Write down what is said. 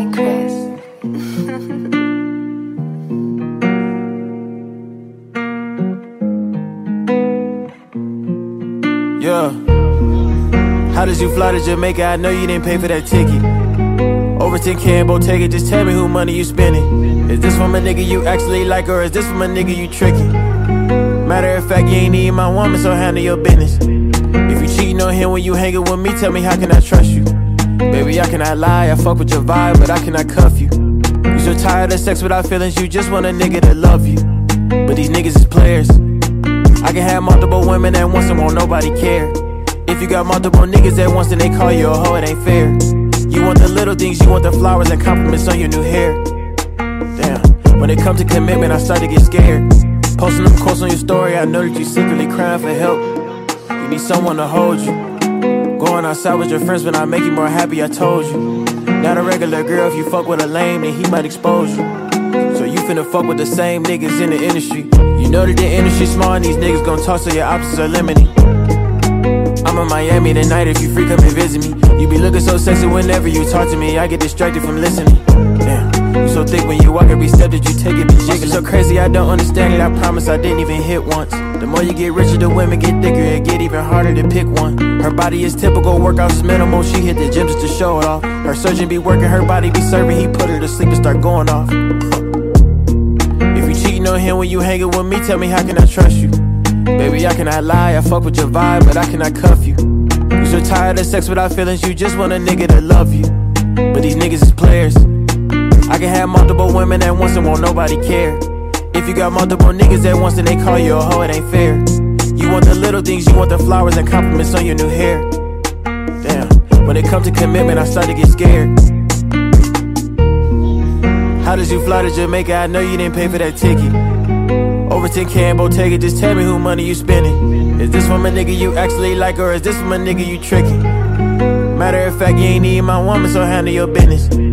King Chris. Yeah. How did you fly to Jamaica? I know you didn't pay for that ticket. Over 10K in Bottega, just tell me who money you spending. Is this from a nigga you actually like, or is this from a nigga you tricking? Matter of fact, you ain't even my woman, so handle your business. If you cheating on him when you hanging with me, tell me how can I trust you? Baby, I cannot lie, I fuck with your vibe, but I cannot cuff you. You so tired of sex without feelings, you just want a nigga to love you. But these niggas is players. I can have multiple women at once and won't nobody care. If you got multiple niggas at once and they call you a hoe, it ain't fair. You want the little things, you want the flowers and compliments on your new hair. Damn, when it comes to commitment, I start to get scared. Posting them quotes on your story, I know that you secretly crying for help. You need someone to hold you. Going outside with your friends when I make you more happy, I told you. Not a regular girl, if you fuck with a lame, then he might expose you. So you finna fuck with the same niggas in the industry. You know that the industry small and these niggas gon' talk, so your options are limited. I'm in Miami tonight, if you free, come and visit me. You be looking so sexy whenever you talk to me, I get distracted from listening. Damn, you so thick when you walk, every step that you take it be jiggling. So crazy, I don't understand it, I promise I didn't even hit once. The more you get richer, the women get thicker, it get even harder to pick one. Her body is typical, workouts is minimal, she hit the gym just to show it off. Her surgeon be working, her body be serving, he put her to sleep and start going off. If you cheating on him when you hanging with me, tell me how can I trust you? Baby, I cannot lie, I fuck with your vibe, but I cannot cuff you. You so tired of sex without feelings, you just want a nigga to love you. But these niggas is players. I can have multiple women at once and won't nobody care. If you got multiple niggas at once and they call you a hoe, it ain't fair. You want the little things, you want the flowers and compliments on your new hair. Damn, when it comes to commitment, I start to get scared. How did you fly to Jamaica? I know you didn't pay for that ticket. Over 10K in Bottega, just tell me who money you spending. Is this from a nigga you actually like, or is this from a nigga you tricking? Matter of fact, you ain't even my woman, so handle your business.